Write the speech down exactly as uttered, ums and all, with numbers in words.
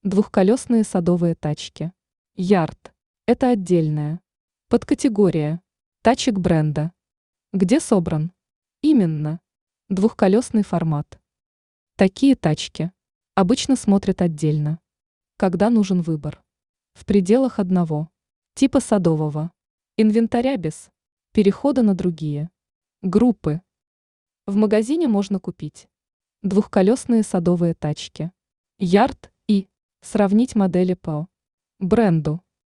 Двухколесные садовые тачки. Ярд. Это отдельная подкатегория тачек бренда. Где собран? Именно. Двухколесный формат. Такие тачки обычно смотрят отдельно, когда нужен выбор. В пределах одного типа садового инвентаря без перехода на другие группы. В магазине можно купить двухколесные садовые тачки. Ярд и сравнить модели по бренду.